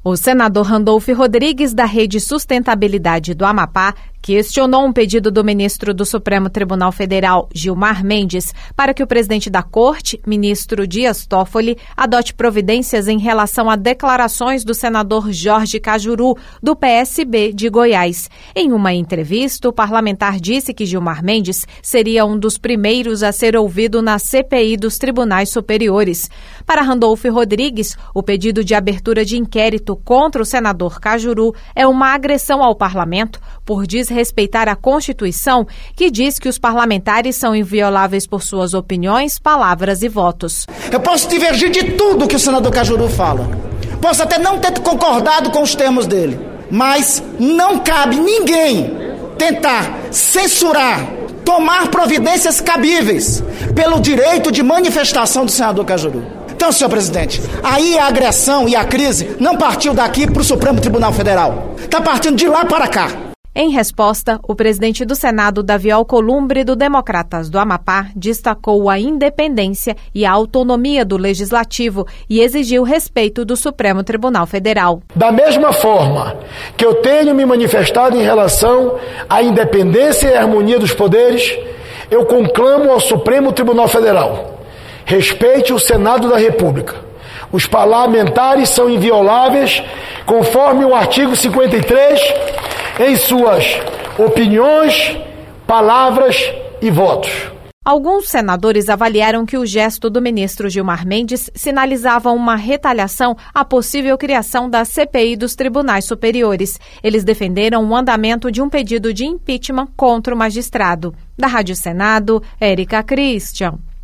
O senador Randolfo Rodrigues, da Rede Sustentabilidade do Amapá, questionou um pedido do ministro do Supremo Tribunal Federal, Gilmar Mendes, para que o presidente da Corte, ministro Dias Toffoli, adote providências em relação a declarações do senador Jorge Cajuru, do PSB de Goiás. Em uma entrevista, o parlamentar disse que Gilmar Mendes seria um dos primeiros a ser ouvido na CPI dos Tribunais Superiores. Para Randolfo Rodrigues, o pedido de abertura de inquérito contra o senador Cajuru é uma agressão ao parlamento por desrespeitar a Constituição, que diz que os parlamentares são invioláveis por suas opiniões, palavras e votos. Eu posso divergir de tudo que o senador Cajuru fala. Posso até não ter concordado com os termos dele, mas não cabe ninguém tentar censurar, tomar providências cabíveis pelo direito de manifestação do senador Cajuru. Então, senhor presidente, aí a agressão e a crise não partiu daqui para o Supremo Tribunal Federal. Está partindo de lá para cá. Em resposta, o presidente do Senado, Davi Alcolumbre, do Democratas do Amapá, destacou a independência e a autonomia do Legislativo e exigiu respeito do Supremo Tribunal Federal. Da mesma forma que eu tenho me manifestado em relação à independência e harmonia dos poderes, eu conclamo ao Supremo Tribunal Federal: respeite o Senado da República. Os parlamentares são invioláveis, conforme o artigo 53, em suas opiniões, palavras e votos. Alguns senadores avaliaram que o gesto do ministro Gilmar Mendes sinalizava uma retaliação à possível criação da CPI dos Tribunais Superiores. Eles defenderam o andamento de um pedido de impeachment contra o magistrado. Da Rádio Senado, Érica Christian.